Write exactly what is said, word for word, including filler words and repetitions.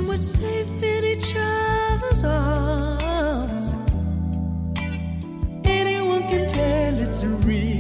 we're safe in each other's arms, anyone can tell it's real.